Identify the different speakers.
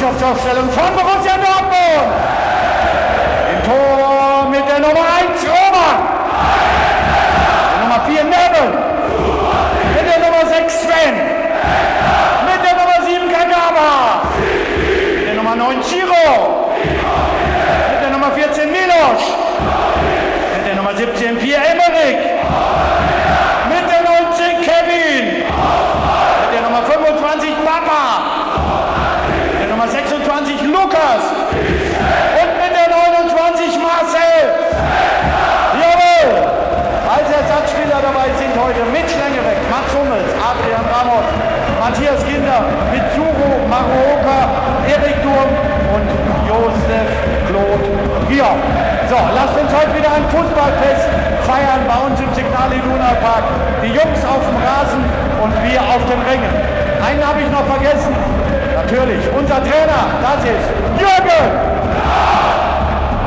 Speaker 1: Mannschaftsaufstellung von Borussia Dortmund. Im Tor mit der Nummer 1 Roman. Der Nummer 4 Nebel. Mit der Nummer 6 Sven. Mit der Nummer 7 Kagawa. Mit der Nummer 9 Chiro. Mit der Nummer 14 Milos. Mit der Nummer 17 Pierre-Emerick. Mit der 19 Kevin. Mit der Nummer 25 Papa. Mit der Nummer 26 Lukas. Und mit der 29 Marcel. Jawohl! Als Ersatzspieler dabei sind heute mit Schlengereck, Mats Hummels, Adrian Ramos, Matthias Ginter, Mitsuru Maruoka, Erik Durm und Josef Claude Gion. So, lasst uns heute wieder ein Fußballfest feiern bei uns im Signal Iduna Park. Die Jungs auf dem Rasen und wir auf den Rängen. Einen habe ich noch vergessen. Natürlich, unser Trainer, das ist Jürgen!